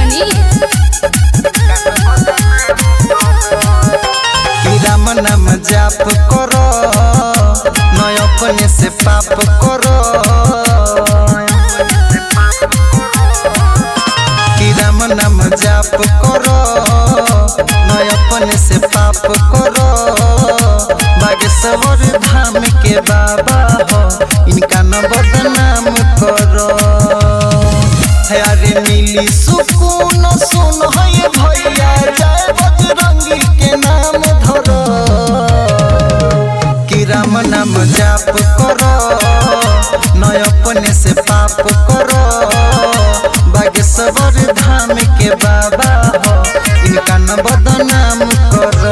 राम नाम जाप करो न अपने से पाप करो। राम नाम जाप करो न अपने से पाप करो। बागेश्वर धाम के बाबा हो इनका न बदनाम करो। अरे मिली सुकून सुन है भैया जय बजरंगी के नाम धरो। कि राम नाम जाप करो न अपने से पाप करो। बागेश्वर धाम के बाबा हो इनका न बदनाम करो।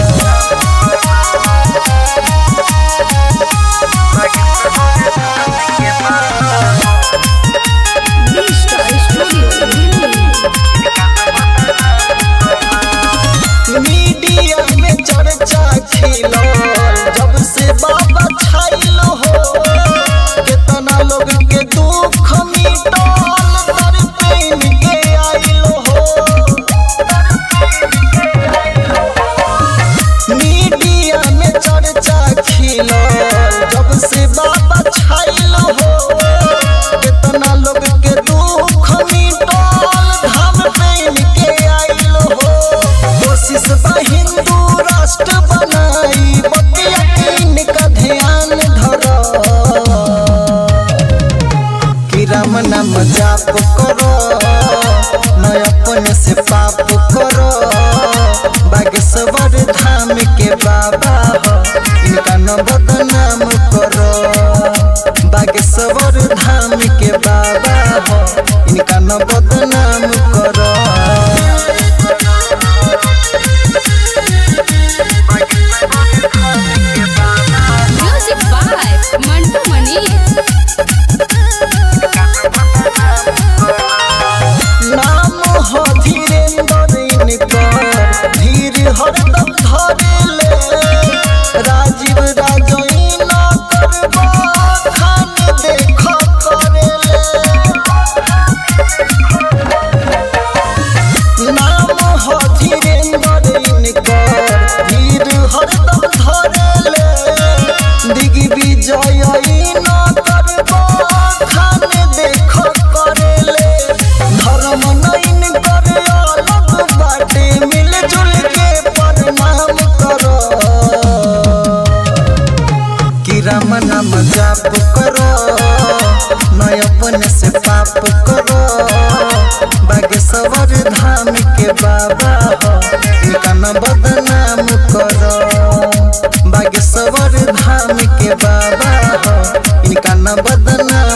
मीडिया में चर्चा खिलो जब से बाबा छाइलो हो। कितना लोग के दुख मिटल तर प्रेम के आइलो हो। मीडिया में चर्चा खिलो जब से बाबा छाइलो हो। कितना लोग के दुख मिटल धाम प्रेम के आइलो हो। कोशिश बा हिंदू राष्ट्र बनाई बतिया इनका ध्यान धरो। कि राम नाम जाप करो न अपने से पाप करो। बागेश्वर धाम के बाबा हो इनका न बदनाम करो। बागेश्वर धाम के बाबा हो इनका न बदनाम करो। नाम हो धीरेन्द्र इनकर धीर हरदम धरेले। राजीव राजोइन करबा खान देख करेले। नाम हो धीरेन्द्र इनकर धीर हरदम धरेले। दिग्विजय इन करबा खान देख करेले। धर्म नैन कर अलग बाटे मिलजुल के प्रणाम करो। कि राम नाम जाप करो न अपने से पाप करो। बागेश्वर धाम के बाबा हो इनका न बदनाम करो। बागेश्वर धाम के बाबा हो इनका न बदनाम